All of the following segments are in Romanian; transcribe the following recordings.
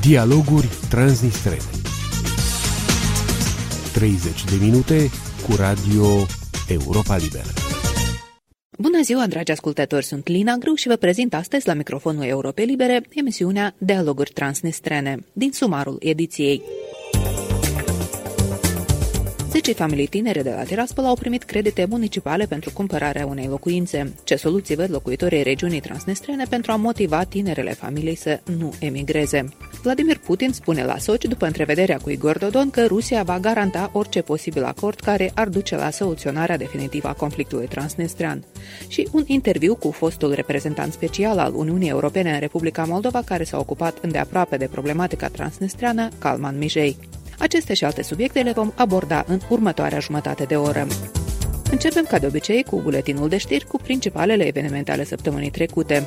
Dialoguri transnistrene. 30 de minute cu Radio Europa Liberă. Bună ziua, dragi ascultători, sunt Lina Grâu și vă prezint astăzi la microfonul Europei Libere emisiunea Dialoguri transnistrene, din sumarul ediției. 10 familii tinere de la Tiraspol au primit credite municipale pentru cumpărarea unei locuințe. Ce soluții văd locuitorii regiunii transnistrene pentru a motiva tinerele familii să nu emigreze? Vladimir Putin spune la Sochi, după întrevederea cu Igor Dodon, că Rusia va garanta orice posibil acord care ar duce la soluționarea definitivă a conflictului transnistrean. Și un interviu cu fostul reprezentant special al Uniunii Europene în Republica Moldova, care s-a ocupat îndeaproape de problematica transnistreană, Calman Mijei. Aceste și alte subiecte le vom aborda în următoarea jumătate de oră. Începem ca de obicei cu buletinul de știri cu principalele evenimente ale săptămânii trecute.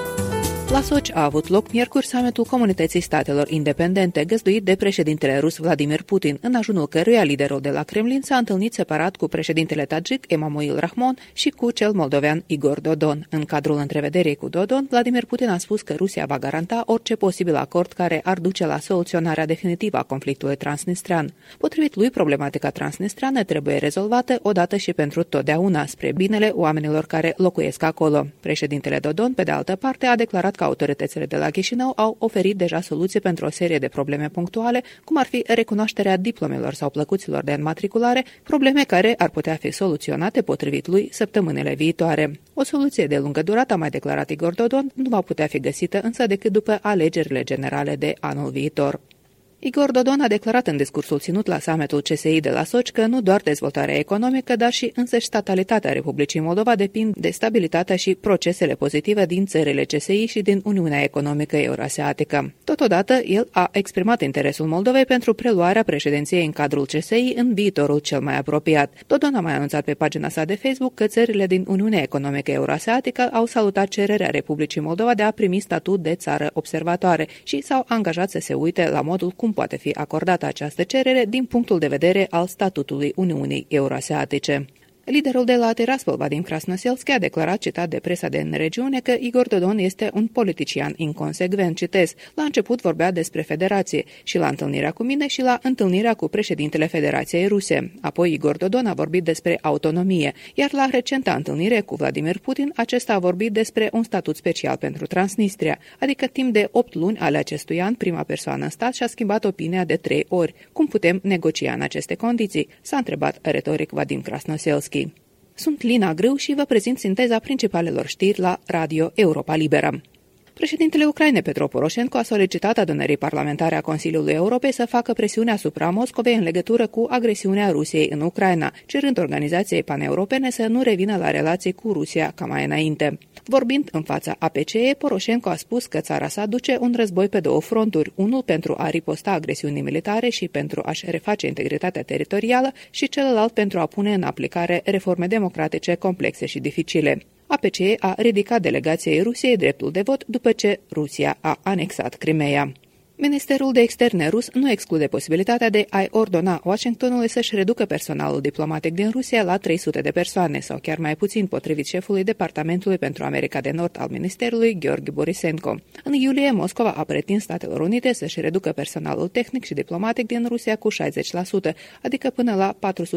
La Sochi a avut loc miercuri summitul Comunității Statelor Independente, găzduit de președintele rus Vladimir Putin, în ajunul căruia liderul de la Kremlin s-a întâlnit separat cu președintele tadjik Emomali Rahmon și cu cel moldovean Igor Dodon. În cadrul întrevederii cu Dodon, Vladimir Putin a spus că Rusia va garanta orice posibil acord care ar duce la soluționarea definitivă a conflictului transnistrean. Potrivit lui, problematica transnistreană trebuie rezolvată odată și pentru totdeauna, spre binele oamenilor care locuiesc acolo. Președintele Dodon, pe de altă parte, a declarat că autoritățile de la Chișinău au oferit deja soluții pentru o serie de probleme punctuale, cum ar fi recunoașterea diplomelor sau plăcuților de înmatriculare, probleme care ar putea fi soluționate, potrivit lui, săptămânile viitoare. O soluție de lungă durată, a mai declarat Igor Dodon, nu va putea fi găsită însă decât după alegerile generale de anul viitor. Igor Dodon a declarat în discursul ținut la summitul CSI de la Sochi că nu doar dezvoltarea economică, dar și însăși statalitatea Republicii Moldova depind de stabilitatea și procesele pozitive din țările CSI și din Uniunea Economică Eurasiatică. Totodată, el a exprimat interesul Moldovei pentru preluarea președinției în cadrul CSI în viitorul cel mai apropiat. Dodon a mai anunțat pe pagina sa de Facebook că țările din Uniunea Economică Eurasiatică au salutat cererea Republicii Moldova de a primi statut de țară observatoare și s-au angajat să se uite la modul cum poate fi acordată această cerere din punctul de vedere al statutului Uniunii Eurasiatice. Liderul de la Tiraspol, Vadim Krasnoselski, a declarat, citat de presa din regiune, că Igor Dodon este un politician inconsecvent, citez. La început vorbea despre federație și la întâlnirea cu mine și la întâlnirea cu președintele Federației Ruse. Apoi Igor Dodon a vorbit despre autonomie, iar la recenta întâlnire cu Vladimir Putin, acesta a vorbit despre un statut special pentru Transnistria, adică timp de 8 luni ale acestui an, prima persoană în stat și-a schimbat opinia de 3 ori. Cum putem negocia în aceste condiții? S-a întrebat retoric Vadim Krasnoselski. Sunt Lina Grâu și vă prezint sinteza principalelor știri la Radio Europa Liberă. Președintele Ucrainei Petro Poroșenko a solicitat adunării parlamentare a Consiliului Europei să facă presiune asupra Moscovei în legătură cu agresiunea Rusiei în Ucraina, cerând organizației paneuropene să nu revină la relații cu Rusia ca mai înainte. Vorbind în fața APCE, Poroșenko a spus că țara sa duce un război pe 2 fronturi, unul pentru a riposta agresiunii militare și pentru a-și reface integritatea teritorială și celălalt pentru a pune în aplicare reforme democratice complexe și dificile. APCE a ridicat delegației Rusiei dreptul de vot după ce Rusia a anexat Crimeea. Ministerul de Externe rus nu exclude posibilitatea de a-i ordona Washingtonului să-și reducă personalul diplomatic din Rusia la 300 de persoane sau chiar mai puțin, potrivit șefului Departamentului pentru America de Nord al Ministerului, Georgi Borisenko. În iulie, Moscova a pretins Statelor Unite să-și reducă personalul tehnic și diplomatic din Rusia cu 60%, adică până la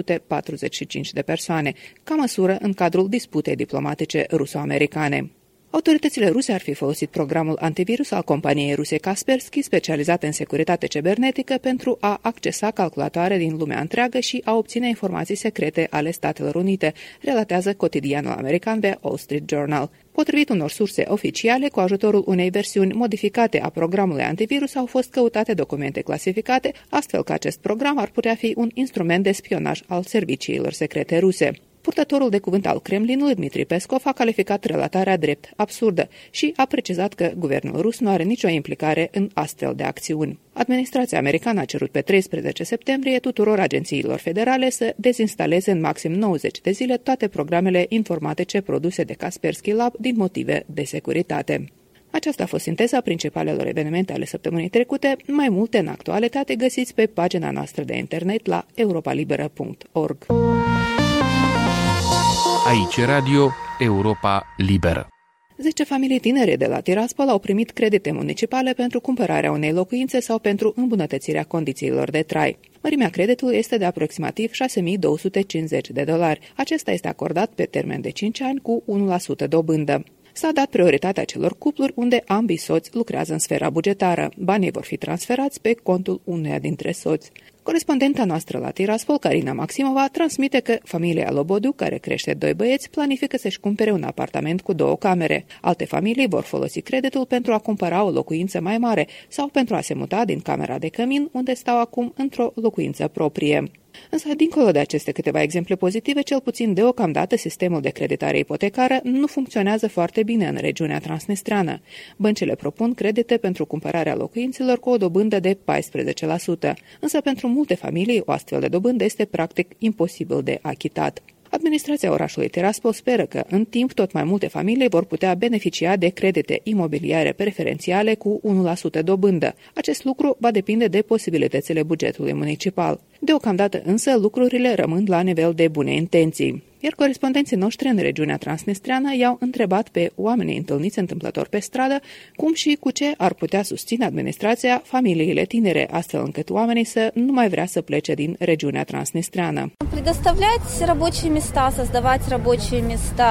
445 de persoane, ca măsură în cadrul disputei diplomatice ruso-americane. Autoritățile ruse ar fi folosit programul antivirus al companiei ruse Kaspersky, specializată în securitate cibernetică, pentru a accesa calculatoare din lumea întreagă și a obține informații secrete ale Statelor Unite, relatează cotidianul american The Wall Street Journal. Potrivit unor surse oficiale, cu ajutorul unei versiuni modificate a programului antivirus au fost căutate documente clasificate, astfel că acest program ar putea fi un instrument de spionaj al serviciilor secrete ruse. Purtătorul de cuvânt al Kremlinului, Dmitri Peskov, a calificat relatarea drept absurdă și a precizat că guvernul rus nu are nicio implicare în astfel de acțiuni. Administrația americană a cerut pe 13 septembrie tuturor agențiilor federale să dezinstaleze în maxim 90 de zile toate programele informatice produse de Kaspersky Lab din motive de securitate. Aceasta a fost sinteza principalelor evenimente ale săptămânii trecute. Mai multe în actualitate găsiți pe pagina noastră de internet la europalibera.org. Aici Radio Europa Liberă. 10 familii tinere de la Tiraspol au primit credite municipale pentru cumpărarea unei locuințe sau pentru îmbunătățirea condițiilor de trai. Mărimea creditului este de aproximativ $6.250. Acesta este acordat pe termen de 5 ani cu 1% dobândă. S-a dat prioritatea celor cupluri unde ambii soți lucrează în sfera bugetară. Banii vor fi transferați pe contul unuia dintre soți. Corespondenta noastră la Tiraspol, Carina Maximova, transmite că familia Lobodiu, care crește 2 băieți, planifică să-și cumpere un apartament cu 2 camere. Alte familii vor folosi creditul pentru a cumpăra o locuință mai mare sau pentru a se muta din camera de cămin, unde stau acum, într-o locuință proprie. Însă, dincolo de aceste câteva exemple pozitive, cel puțin deocamdată sistemul de creditare ipotecară nu funcționează foarte bine în regiunea transnistreană. Băncile propun credite pentru cumpărarea locuințelor cu o dobândă de 14%, însă pentru multe familii o astfel de dobândă este practic imposibil de achitat. Administrația orașului Tiraspol speră că, în timp, tot mai multe familii vor putea beneficia de credite imobiliare preferențiale cu 1% dobândă. Acest lucru va depinde de posibilitățile bugetului municipal. Deocamdată însă lucrurile rămân la nivel de bune intenții. Iar corespondenții noștri în regiunea transnistreană i-au întrebat pe oamenii întâlniți întâmplător pe stradă cum și cu ce ar putea susține administrația familiile tinere, astfel încât oamenii să nu mai vrea să plece din regiunea transnistreană. Предоставлять рабочие места, создавать рабочие места,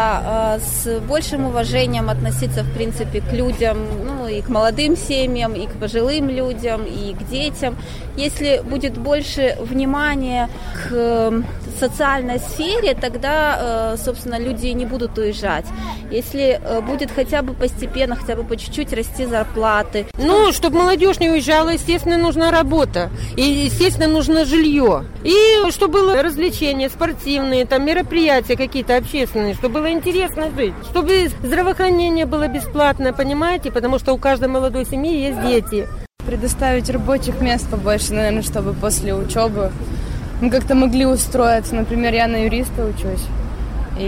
с большим уважением относиться, в принципе, к людям, и к молодым семьям, и к пожилым людям, и к детям. Если будет больше внимания к социальной сфере, тогда, собственно, люди не будут уезжать. Если будет хотя бы постепенно, хотя бы по чуть-чуть расти зарплаты. Чтобы молодежь не уезжала, естественно, нужна работа. И, естественно, нужно жилье. И чтобы было развлечения спортивные, там мероприятия какие-то общественные, чтобы было интересно жить. Чтобы здравоохранение было бесплатное, понимаете? Потому что у каждой молодой семьи есть дети. Предоставить рабочих мест побольше, наверное, чтобы после учебы мы как-то могли устроиться. Например, я на юриста учусь, и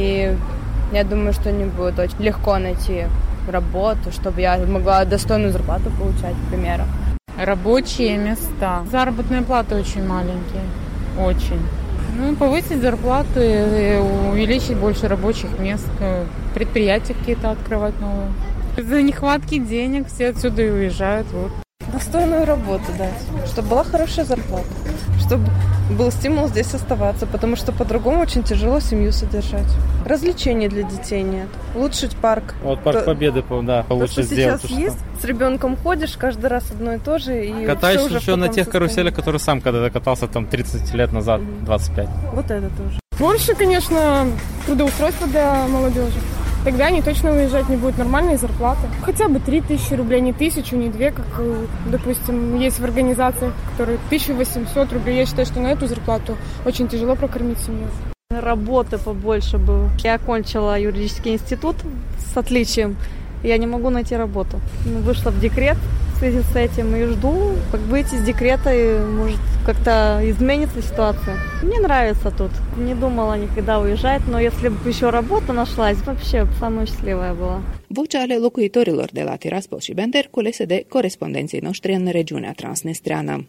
я думаю, что не будет очень легко найти работу, чтобы я могла достойную зарплату получать, к примеру. Рабочие места. Заработные платы очень маленькие. Очень. Повысить зарплату и увеличить больше рабочих мест, предприятия какие-то открывать новые. Из-за нехватки денег все отсюда и уезжают. Достойную работу дать, чтобы была хорошая зарплата, чтобы был стимул здесь оставаться, потому что по-другому очень тяжело семью содержать. Развлечений для детей нет. Улучшить парк. Вот парк Победы, да, получше сделать. То, что сейчас есть, с ребенком ходишь, каждый раз одно и то же. И катаешься еще на тех каруселях, которые сам когда-то катался там 30 лет назад, 25. Вот это тоже. Больше, конечно, трудоустройства для молодежи. Тогда они точно уезжать не будут, нормальные зарплаты. Хотя бы 3000 рублей, не 1000, не 2, как, допустим, есть в организациях, которые 1800 рублей. Я считаю, что на эту зарплату очень тяжело прокормить семью. Работы побольше было. Я окончила юридический институт с отличием. Я не могу найти работу. Вышла в декрет в связи с этим и жду, как выйти из декрета, и может как-то изменится ситуация. Мне нравится тут. Не думала никогда уезжать, но если бы еще работа нашлась, вообще самая счастливая была. Voce ale locuitorilor de la Tiraspol și Bender culese de corespondenții noștri în regiunea transnistreană.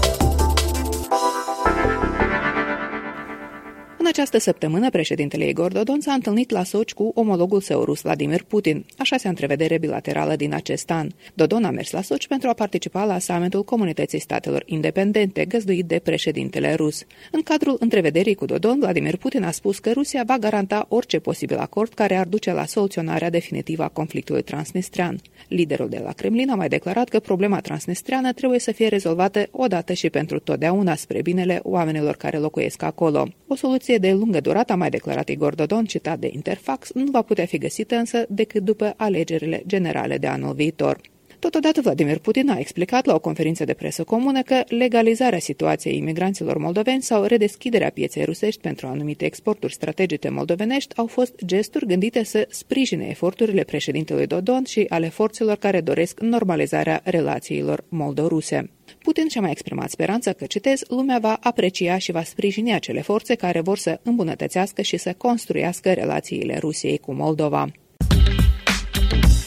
În această săptămână, președintele Igor Dodon s-a întâlnit la Sochi cu omologul său rus, Vladimir Putin, a 6-a întrevedere bilaterală din acest an. Dodon a mers la Sochi pentru a participa la summitul Comunității Statelor Independente, găzduit de președintele rus. În cadrul întrevederii cu Dodon, Vladimir Putin a spus că Rusia va garanta orice posibil acord care ar duce la soluționarea definitivă a conflictului transnistrean. Liderul de la Kremlin a mai declarat că problema transnistreană trebuie să fie rezolvată odată și pentru totdeauna spre binele oamenilor care locuiesc acolo. O soluție de lungă durată, a mai declarat Igor Dodon, citat de Interfax, nu va putea fi găsită însă decât după alegerile generale de anul viitor. Totodată, Vladimir Putin a explicat la o conferință de presă comună că legalizarea situației imigranților moldoveni sau redeschiderea pieței rusești pentru anumite exporturi strategice moldovenești au fost gesturi gândite să sprijine eforturile președintelui Dodon și ale forțelor care doresc normalizarea relațiilor moldo-ruse. Putin și-a mai exprimat speranța că, citez, lumea va aprecia și va sprijini acele forțe care vor să îmbunătățească și să construiască relațiile Rusiei cu Moldova.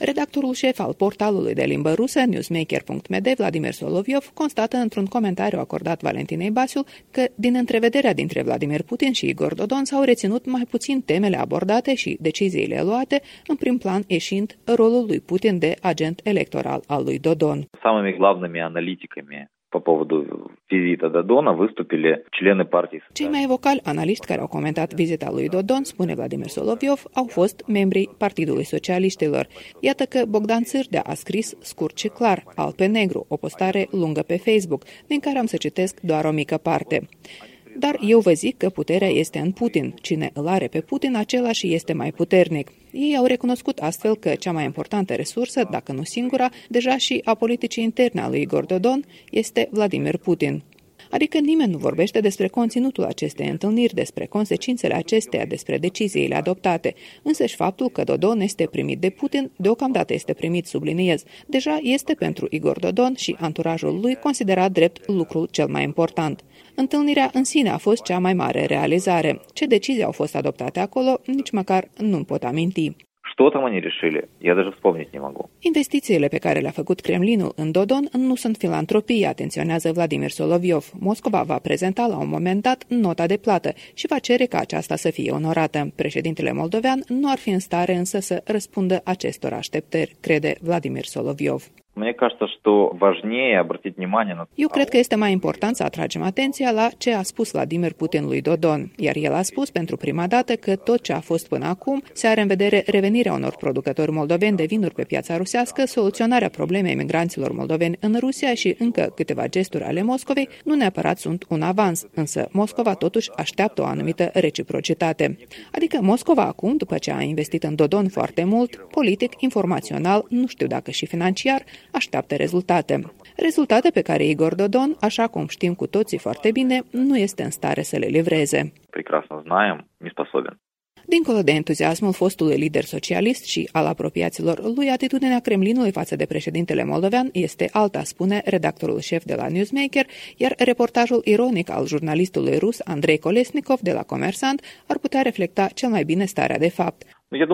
Redactorul șef al portalului de limbă rusă newsmaker.md, Vladimir Soloviov, constată într-un comentariu acordat Valentinei Basiul că, din întrevederea dintre Vladimir Putin și Igor Dodon, s-au reținut mai puțin temele abordate și deciziile luate, în prim plan ieșind rolul lui Putin de agent electoral al lui Dodon. Самыми главными аналитиками по поводу визита Додона выступили члены партии. Cei mai vocali analiști care au comentat vizita lui Dodon, spune Vladimir Soloviov, au fost membrii Partidului Socialiștilor. Iată că Bogdan Țârdea a scris scurt și clar, alb pe negru, o postare lungă pe Facebook, din care am să citesc doar o mică parte. Dar eu vă zic că puterea este în Putin. Cine îl are pe Putin, același este mai puternic. Ei au recunoscut astfel că cea mai importantă resursă, dacă nu singura, deja și a politicii interne a lui Igor Dodon, este Vladimir Putin. Adică nimeni nu vorbește despre conținutul acestei întâlniri, despre consecințele acesteia, despre deciziile adoptate. Însăși faptul că Dodon este primit de Putin, deocamdată este primit, subliniez, deja este pentru Igor Dodon și anturajul lui considerat drept lucrul cel mai important. Întâlnirea în sine a fost cea mai mare realizare. Ce decizii au fost adoptate acolo, nici măcar nu-mi pot aminti. Что там они решили? Я даже вспомнить не могу. Investițiile pe care le-a făcut Kremlinul în Dodon nu sunt filantropie, atenționează Vladimir Soloviov. Moscova va prezenta la un moment dat nota de plată și va cere ca aceasta să fie onorată. Președintele moldovean nu ar fi în stare însă să răspundă acestor așteptări, crede Vladimir Soloviov. Мне кажется, что важнее обратить внимание на... Eu cred că este mai important să atragem atenția la ce a spus Vladimir Putin lui Dodon, iar el a spus pentru prima dată că tot ce a fost până acum se are în vedere revenirea unor producători moldoveni de vinuri pe piața rusească, soluționarea problemei migranților moldoveni în Rusia și încă câteva gesturi ale Moscovei nu neapărat sunt un avans, însă Moscova totuși așteaptă o anumită reciprocitate. Adică Moscova acum, după ce a investit în Dodon foarte mult, politic, informațional, nu știu dacă și financiar, așteaptă rezultate. Rezultate pe care Igor Dodon, așa cum știm cu toții foarte bine, nu este în stare să le livreze. Прекрасно знаем, не способен. Dincolo de entuziasmul fostului lider socialist și al apropiaților lui, atitudinea Kremlinului față de președintele moldovean este alta, spune redactorul șef de la Newsmaker, iar reportajul ironic al jurnalistului rus Andrei Kolesnikov de la Comersant ar putea reflecta cel mai bine starea de fapt.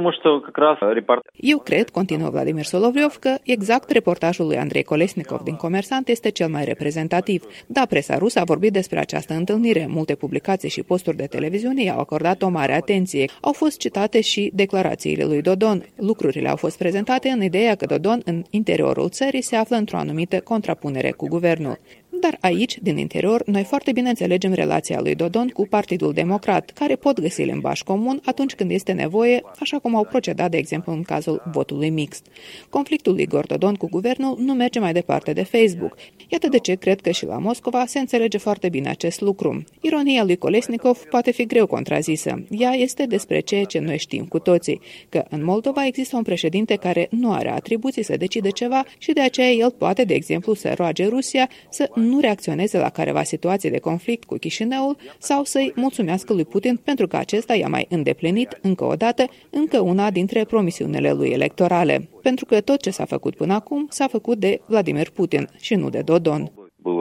Eu cred, continuă Vladimir Soloviov, că exact reportajul lui Andrei Kolesnikov din Comersant este cel mai reprezentativ. Da, presa rusă a vorbit despre această întâlnire. Multe publicații și posturi de televiziune i-au acordat o mare atenție. Au fost citate și declarațiile lui Dodon. Lucrurile au fost prezentate în ideea că Dodon în interiorul țării se află într-o anumită contrapunere cu guvernul. Dar aici, din interior, noi foarte bine înțelegem relația lui Dodon cu Partidul Democrat, care pot găsi limbaj comun atunci când este nevoie, așa cum au procedat, de exemplu, în cazul votului mixt. Conflictul lui Igor Dodon cu guvernul nu merge mai departe de Facebook. Iată de ce cred că și la Moscova se înțelege foarte bine acest lucru. Ironia lui Kolesnikov poate fi greu contrazisă. Ea este despre ceea ce noi știm cu toții, că în Moldova există un președinte care nu are atribuții să decide ceva și de aceea el poate, de exemplu, să roage Rusia să nu reacționeze la careva situație de conflict cu Chișinăul sau să-i mulțumească lui Putin pentru că acesta i-a mai îndeplinit, încă o dată, încă una dintre promisiunile lui electorale. Pentru că tot ce s-a făcut până acum s-a făcut de Vladimir Putin și nu de Dodon.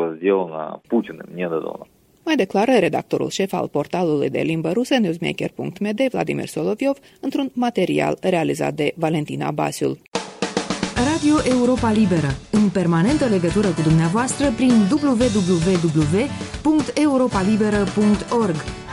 Mai declară redactorul șef al portalului de limbă rusă newsmaker.md, Vladimir Soloviov, într-un material realizat de Valentina Basiul. Radio Europa Liberă, în permanentă legătură cu dumneavoastră prin www.europalibera.org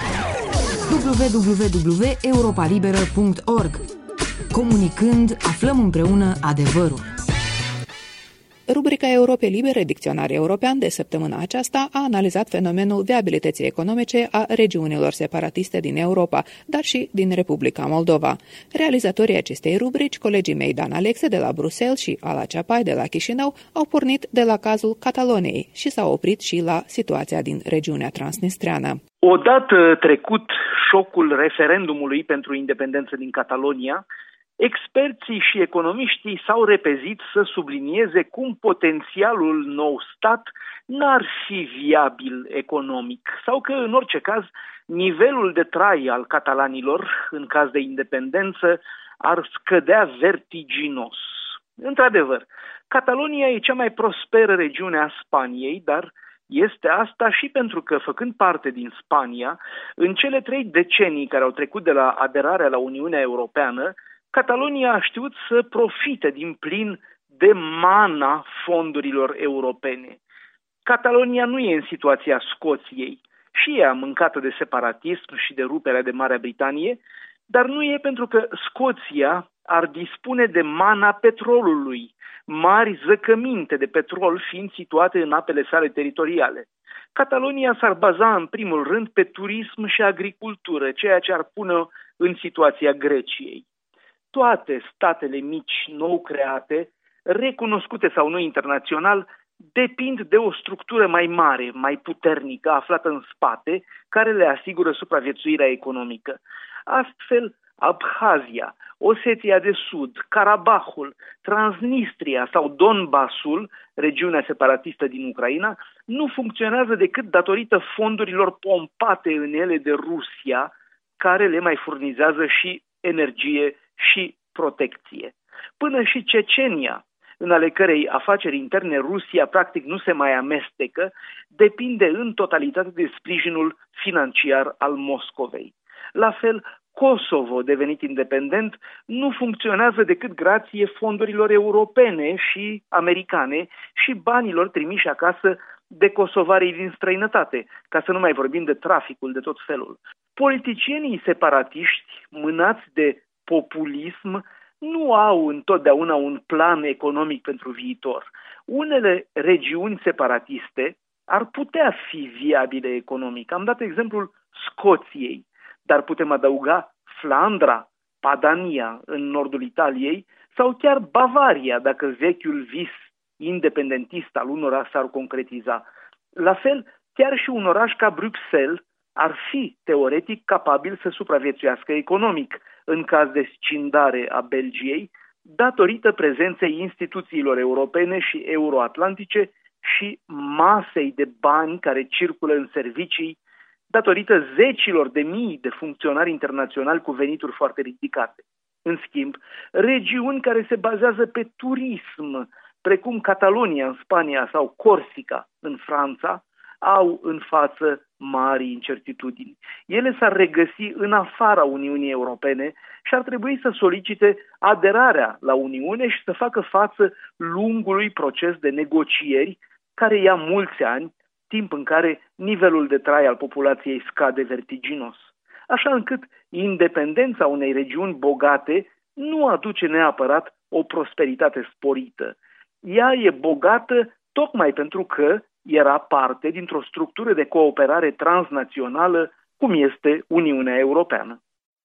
www.europalibera.org. Comunicând, aflăm împreună adevărul. Rubrica Europei Libere, dicționar european de săptămâna aceasta, a analizat fenomenul viabilității economice a regiunilor separatiste din Europa, dar și din Republica Moldova. Realizatorii acestei rubrici, colegii mei Dan Alexe de la Bruxelles și Ala Ceapai de la Chișinău, au pornit de la cazul Cataloniei și s-au oprit și la situația din regiunea transnistreană. Odată trecut șocul referendumului pentru independență din Catalonia, experții și economiștii s-au repezit să sublinieze cum potențialul nou stat n-ar fi viabil economic sau că, în orice caz, nivelul de trai al catalanilor, în caz de independență, ar scădea vertiginos. Într-adevăr, Catalonia e cea mai prosperă regiune a Spaniei, dar este asta și pentru că, făcând parte din Spania, în cele 3 decenii care au trecut de la aderarea la Uniunea Europeană, Catalonia a știut să profite din plin de mana fondurilor europene. Catalonia nu e în situația Scoției, și ea mâncată de separatism și de ruperea de Marea Britanie, dar nu e pentru că Scoția ar dispune de mana petrolului, mari zăcăminte de petrol fiind situate în apele sale teritoriale. Catalonia s-ar baza în primul rând pe turism și agricultură, ceea ce ar pune în situația Greciei. Toate statele mici nou create, recunoscute sau nu internațional, depind de o structură mai mare, mai puternică, aflată în spate, care le asigură supraviețuirea economică. Astfel, Abhazia, Osetia de Sud, Karabahul, Transnistria sau Donbassul, regiunea separatistă din Ucraina, nu funcționează decât datorită fondurilor pompate în ele de Rusia, care le mai furnizează și energie și protecție. Până și Cecenia, în ale cărei afaceri interne Rusia practic nu se mai amestecă, depinde în totalitate de sprijinul financiar al Moscovei. La fel, Kosovo, devenit independent, nu funcționează decât grație fondurilor europene și americane și banilor trimiși acasă de kosovarii din străinătate, ca să nu mai vorbim de traficul de tot felul. Politicienii separatiști, mânați de populism, nu au întotdeauna un plan economic pentru viitor. Unele regiuni separatiste ar putea fi viabile economic. Am dat exemplul Scoției, dar putem adăuga Flandra, Padania în nordul Italiei sau chiar Bavaria, dacă vechiul vis independentist al unora s-ar concretiza. La fel, chiar și un oraș ca Bruxelles ar fi teoretic capabil să supraviețuiască economic în caz de scindare a Belgiei, datorită prezenței instituțiilor europene și euroatlantice și masei de bani care circulă în servicii, datorită zecilor de mii de funcționari internaționali cu venituri foarte ridicate. În schimb, regiuni care se bazează pe turism, precum Catalonia în Spania sau Corsica în Franța, au în față mari incertitudini. Ele s-ar regăsi în afara Uniunii Europene și ar trebui să solicite aderarea la Uniune și să facă față lungului proces de negocieri care ia mulți ani, timp în care nivelul de trai al populației scade vertiginos. Așa încât independența unei regiuni bogate nu aduce neapărat o prosperitate sporită. Ea e bogată tocmai pentru că era parte dintr-o structură de cooperare transnațională, cum este Uniunea Europeană.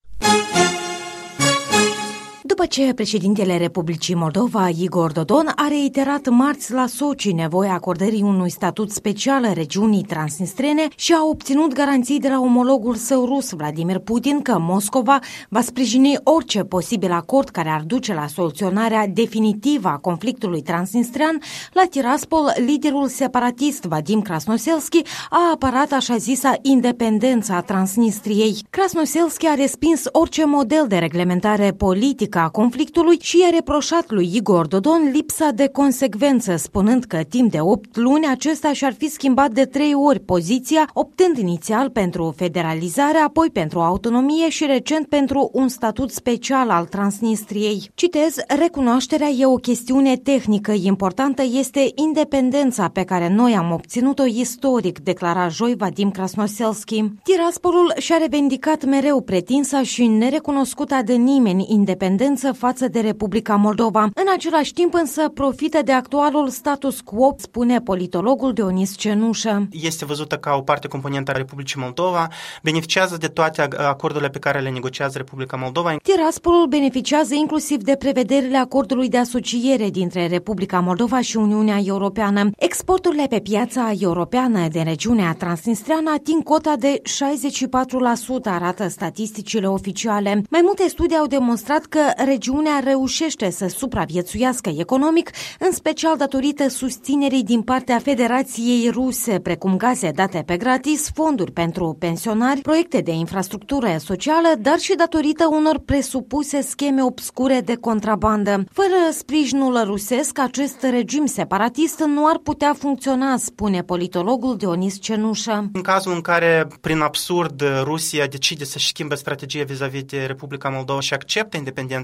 După ce președintele Republicii Moldova, Igor Dodon, a reiterat marți la Sochi nevoia acordării unui statut special regiunii transnistrene și a obținut garanții de la omologul său rus, Vladimir Putin, că Moscova va sprijini orice posibil acord care ar duce la soluționarea definitivă a conflictului transnistrean, la Tiraspol, liderul separatist Vadim Krasnoselski a apărat așa zisa independența a Transnistriei. Krasnoselski a respins orice model de reglementare politică a conflictului și i-a reproșat lui Igor Dodon lipsa de consecvență, spunând că timp de 8 luni acesta și-ar fi schimbat de 3 ori poziția, optând inițial pentru federalizare, apoi pentru autonomie și recent pentru un statut special al Transnistriei. Citez, recunoașterea e o chestiune tehnică, importantă este independența pe care noi am obținut-o istoric, declara joi Vadim Krasnoselski. Tiraspolul și-a revendicat mereu pretinsa și nerecunoscută de nimeni independență față de Republica Moldova. În același timp însă profită de actualul status quo, spune politologul Dionis Cenușă. Este văzută ca o parte componentă a Republicii Moldova, beneficiază de toate acordurile pe care le negociază Republica Moldova. Tiraspolul beneficiază inclusiv de prevederile acordului de asociere dintre Republica Moldova și Uniunea Europeană. Exporturile pe piața europeană din regiunea transnistreană ating cota de 64%, arată statisticile oficiale. Mai multe studii au demonstrat că regiunea reușește să supraviețuiască economic, în special datorită susținerii din partea Federației Ruse, precum gaze date pe gratis, fonduri pentru pensionari, proiecte de infrastructură socială, dar și datorită unor presupuse scheme obscure de contrabandă. Fără sprijinul rusesc, acest regim separatist nu ar putea funcționa, spune politologul Dionis Cenușă. În cazul în care, prin absurd, Rusia decide să-și schimbe strategia vis-a-vis de Republica Moldova și acceptă independența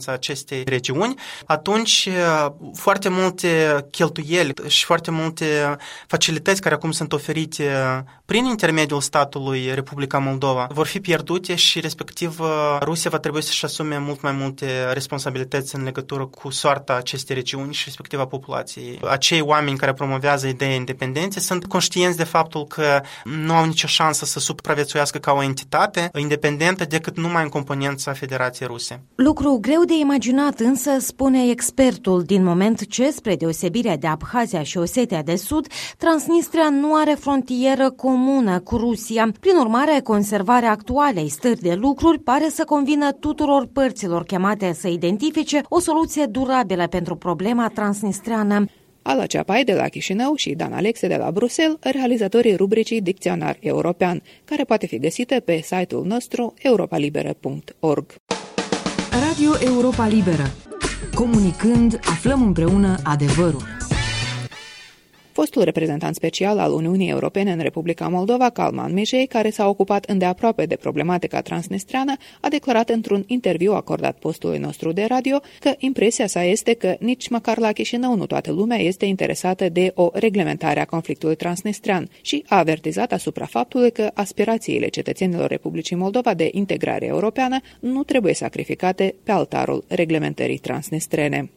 independența acestei regiuni, atunci foarte multe cheltuieli și foarte multe facilități care acum sunt oferite prin intermediul statului Republica Moldova vor fi pierdute și respectiv Rusia va trebui să-și asume mult mai multe responsabilități în legătură cu soarta acestei regiuni și respectiv a populației. Acei oameni care promovează ideea independenței sunt conștienți de faptul că nu au nicio șansă să supraviețuiască ca o entitate independentă decât numai în componența Federației Ruse. Lucru greu de imaginat însă, spune expertul, din moment ce, spre deosebire de Abhazia și Osetia de Sud, Transnistria nu are frontieră comună cu Rusia. Prin urmare, conservarea actualei stări de lucruri pare să convină tuturor părților chemate să identifice o soluție durabilă pentru problema transnistreană. Ala Ceapai de la Chișinău și Dan Alexe de la Bruxelles, realizatorii rubricii Dicționar European, care poate fi găsită pe site-ul nostru europalibera.org. Radio Europa Liberă. Comunicând, aflăm împreună adevărul. Fostul reprezentant special al Uniunii Europene în Republica Moldova, Calman Mijei, care s-a ocupat îndeaproape de problematica transnistreană, a declarat într-un interviu acordat postului nostru de radio că impresia sa este că nici măcar la Chișinău nu toată lumea este interesată de o reglementare a conflictului transnistrean și a avertizat asupra faptului că aspirațiile cetățenilor Republicii Moldova de integrare europeană nu trebuie sacrificate pe altarul reglementării transnistrene.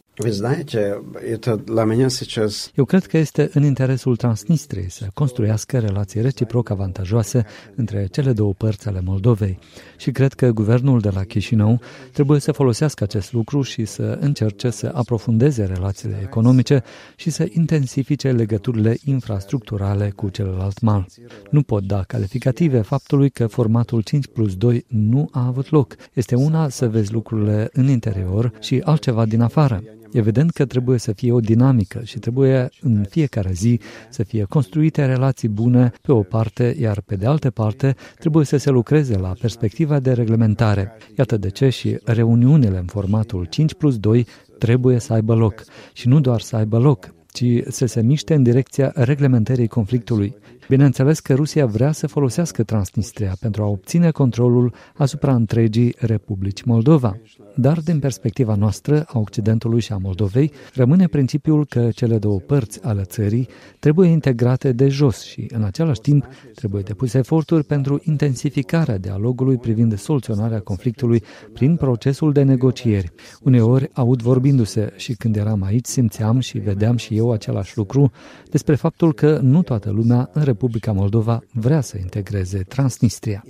Eu cred că este în interesul Transnistriei să construiască relații reciproc avantajoase între cele două părți ale Moldovei și cred că guvernul de la Chișinău trebuie să folosească acest lucru și să încerce să aprofundeze relațiile economice și să intensifice legăturile infrastructurale cu celălalt mal. Nu pot da calificative faptului că formatul 5+2 nu a avut loc. Este una să vezi lucrurile în interior și altceva din afară. Evident că trebuie să fie o dinamică și trebuie în fiecare zi să fie construite relații bune pe o parte, iar pe de altă parte trebuie să se lucreze la perspectiva de reglementare. Iată de ce și reuniunile în formatul 5+2 trebuie să aibă loc. Și nu doar să aibă loc, ci să se miște în direcția reglementării conflictului. Bineînțeles că Rusia vrea să folosească Transnistria pentru a obține controlul asupra întregii Republici Moldova. Dar, din perspectiva noastră, a Occidentului și a Moldovei, rămâne principiul că cele două părți ale țării trebuie integrate de jos și, în același timp, trebuie depuse eforturi pentru intensificarea dialogului privind soluționarea conflictului prin procesul de negocieri. Uneori aud vorbindu-se și când eram aici simțeam și vedeam și eu același lucru despre faptul că nu toată lumea în Republica Moldova vrea să integreze Transnistria.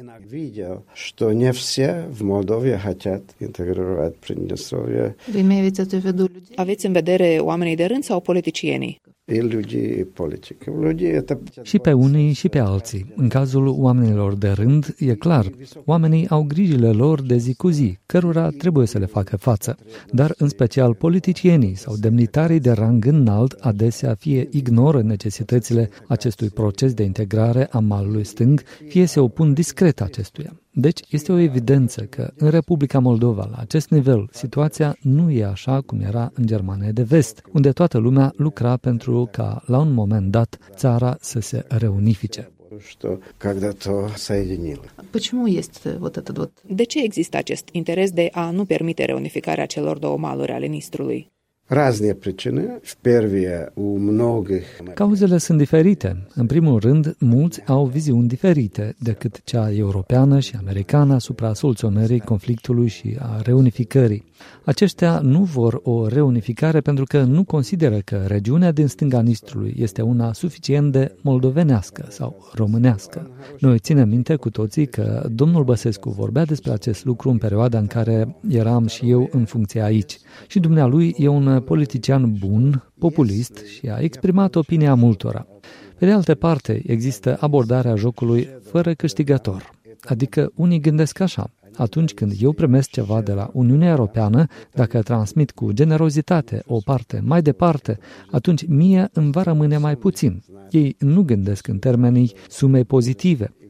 Aveți în vedere oamenii de rând sau politicienii? Și pe unii și pe alții. În cazul oamenilor de rând, e clar, oamenii au grijile lor de zi cu zi, cărora trebuie să le facă față. Dar în special politicienii sau demnitarii de rang înalt adesea fie ignoră necesitățile acestui proces de integrare a malului stâng, fie se opun discret acestuia. Deci este o evidență că în Republica Moldova, la acest nivel, situația nu e așa cum era în Germania de Vest, unde toată lumea lucra pentru ca, la un moment dat, țara să se reunifice. De ce există acest interes de a nu permite reunificarea celor două maluri ale Nistrului? Cauzele sunt diferite. În primul rând, mulți au viziuni diferite decât cea europeană și americană asupra soluționării conflictului și a reunificării. Aceștia nu vor o reunificare pentru că nu consideră că regiunea din stânga Nistrului este una suficient de moldovenească sau românească. Noi ținem minte cu toții că domnul Băsescu vorbea despre acest lucru în perioada în care eram și eu în funcție aici. Și dumnealui e un politician bun, populist și a exprimat opinia multora. Pe de altă parte, există abordarea jocului fără câștigător. Adică unii gândesc așa: atunci când eu primesc ceva de la Uniunea Europeană, dacă transmit cu generozitate o parte mai departe, atunci mie îmi va rămâne mai puțin. Ei nu gândesc în termenii sumei pozitive.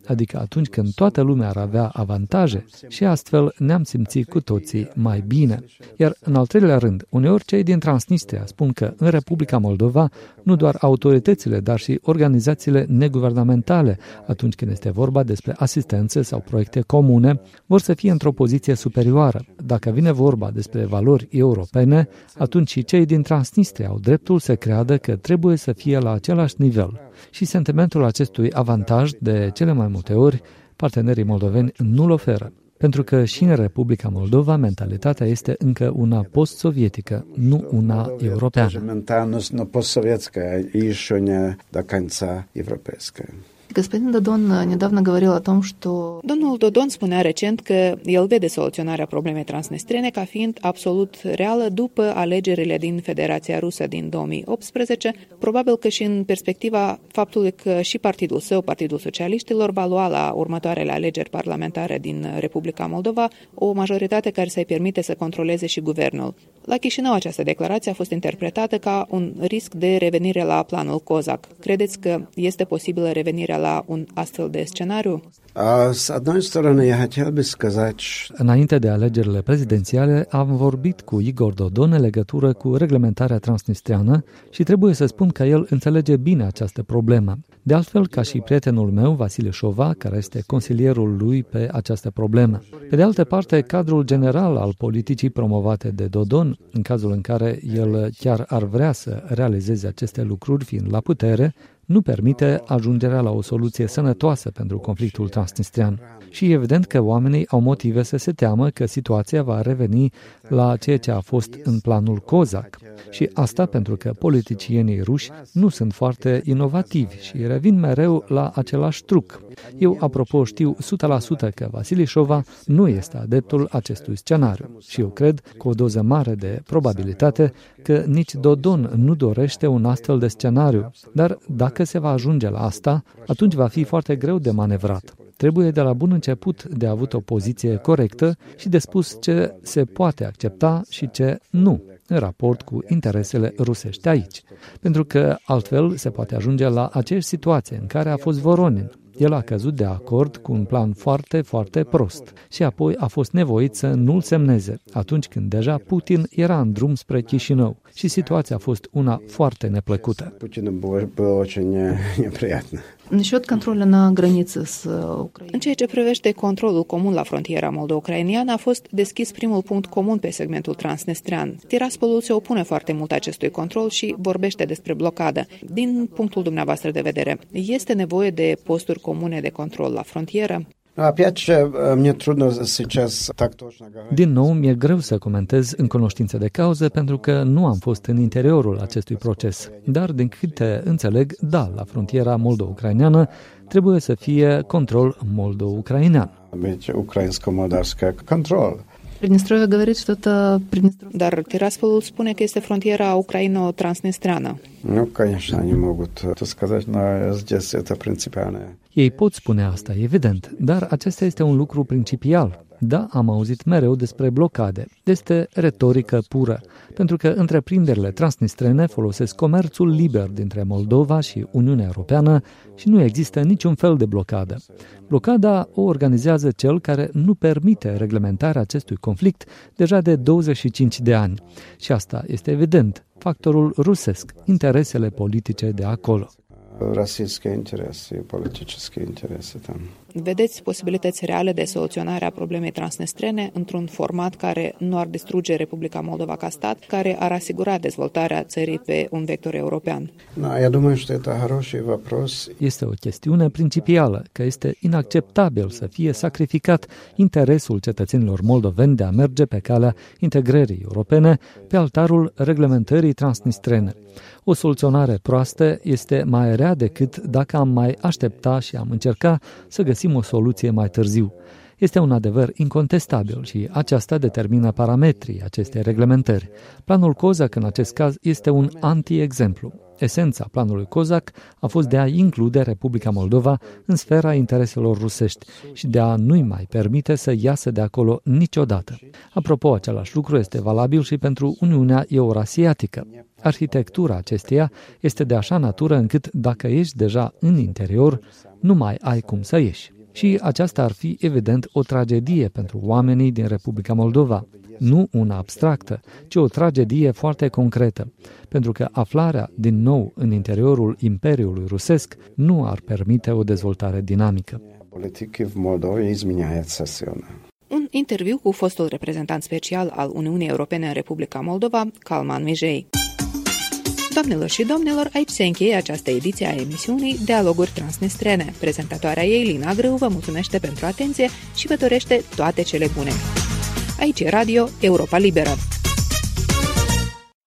adică atunci când toată lumea ar avea avantaje și astfel ne-am simțit cu toții mai bine. Iar în al treilea rând, uneori cei din Transnistria spun că în Republica Moldova nu doar autoritățile, dar și organizațiile neguvernamentale, atunci când este vorba despre asistență sau proiecte comune, vor să fie într-o poziție superioară. Dacă vine vorba despre valori europene, atunci și cei din Transnistria au dreptul să creadă că trebuie să fie la același nivel. Și sentimentul acestui avantaj, de cele mai multe ori, partenerii moldoveni nu-l oferă. Pentru că și în Republica Moldova mentalitatea este încă una post-sovietică, nu una europeană. Mentalnost post-sovietică, еще не до конца европейская. Господин Додон недавно говорил о том, что... Domnul Dodon spunea recent că el vede soluționarea problemei transnistrene ca fiind absolut reală după alegerile din Federația Rusă din 2018, probabil că și în perspectiva faptului că și partidul său, Partidul Socialiștilor, va lua la următoarele alegeri parlamentare din Republica Moldova o majoritate care să-i permite să controleze și guvernul. La Chișinău această declarație a fost interpretată ca un risc de revenire la planul COSAC. Credeți că este posibilă revenirea la un astfel de scenariu? Înainte de alegerile prezidențiale am vorbit cu Igor Dodon în legătură cu reglementarea transnistriană și trebuie să spun că el înțelege bine această problemă. De altfel, ca și prietenul meu, Vasile Șova, care este consilierul lui pe această problemă. Pe de altă parte, cadrul general al politicii promovate de Dodon, în cazul în care el chiar ar vrea să realizeze aceste lucruri fiind la putere, nu permite ajungerea la o soluție sănătoasă pentru conflictul transnistrian. Și evident că oamenii au motive să se teamă că situația va reveni la ceea ce a fost în planul COSAC. Și asta pentru că politicienii ruși nu sunt foarte inovativi și revin mereu la același truc. Eu, apropo, știu 100% că Vasile Șova nu este adeptul acestui scenariu. Și eu cred, cu o doză mare de probabilitate, că nici Dodon nu dorește un astfel de scenariu. Dar dacă se va ajunge la asta, atunci va fi foarte greu de manevrat. Trebuie de la bun început de avut o poziție corectă și de spus ce se poate accepta și ce nu, în raport cu interesele rusești aici. Pentru că altfel se poate ajunge la aceeași situație în care a fost Voronin. El a căzut de acord cu un plan foarte, foarte prost și apoi a fost nevoit să nu-l semneze, atunci când deja Putin era în drum spre Chișinău și situația a fost una foarte neplăcută. Насчет controla на graniță с Ucraina. În ceea ce privește controlul comun la frontiera moldo-ucraineană, a fost deschis primul punct comun pe segmentul transnistrian. Tiraspolul se opune foarte mult acestui control și vorbește despre blocadă. Din punctul dumneavoastră de vedere, este nevoie de posturi comune de control la frontieră? Din nou, mi-e greu să comentez în cunoștință de cauză pentru că nu am fost în interiorul acestui proces. Dar, din câte înțeleg, da, la frontiera moldo-ucraineană trebuie să fie control moldo-ucrainean. Приднестровье говорит, что это Приднестровье. Dar Tiraspolul spune că este frontiera ucraino-transnistreană. Ну, конечно, они могут это сказать, но здесь это принципиально. Ei pot spune asta, evident, dar acesta este un lucru principial. Da, am auzit mereu despre blocade. Este retorică pură, pentru că întreprinderile transnistrene folosesc comerțul liber dintre Moldova și Uniunea Europeană și nu există niciun fel de blocadă. Blocada o organizează cel care nu permite reglementarea acestui conflict deja de 25 de ani. Și asta este evident, factorul rusesc, interesele politice de acolo. Российские интересы, политические интересы там. Vedeți posibilități reale de soluționare a problemei transnistrene într-un format care nu ar distruge Republica Moldova ca stat, care ar asigura dezvoltarea țării pe un vector european? Este o chestiune principială, că este inacceptabil să fie sacrificat interesul cetățenilor moldoveni de a merge pe calea integrării europene pe altarul reglementării transnistrene. O soluționare proastă este mai rea decât dacă am mai aștepta și am încerca să găsim o soluție mai târziu. Este un adevăr incontestabil și aceasta determină parametrii acestei reglementări. Planul COSAC în acest caz este un anti-exemplu. Esența planului COSAC a fost de a include Republica Moldova în sfera intereselor rusești și de a nu-i mai permite să iasă de acolo niciodată. Apropo, același lucru este valabil și pentru Uniunea Eurasiatică. Arhitectura acesteia este de așa natură încât dacă ești deja în interior, nu mai ai cum să ieși. Și aceasta ar fi evident o tragedie pentru oamenii din Republica Moldova. Nu una abstractă, ci o tragedie foarte concretă, pentru că aflarea din nou în interiorul Imperiului Rusesc nu ar permite o dezvoltare dinamică. Un interviu cu fostul reprezentant special al Uniunii Europene în Republica Moldova, Calman Mijei. Doamnelor și domnilor, aici se încheie această ediție a emisiunii Dialoguri Transnistrene. Prezentatoarea ei, Lina Grâu, vă mulțumește pentru atenție și vă dorește toate cele bune. Aici e Radio Europa Liberă.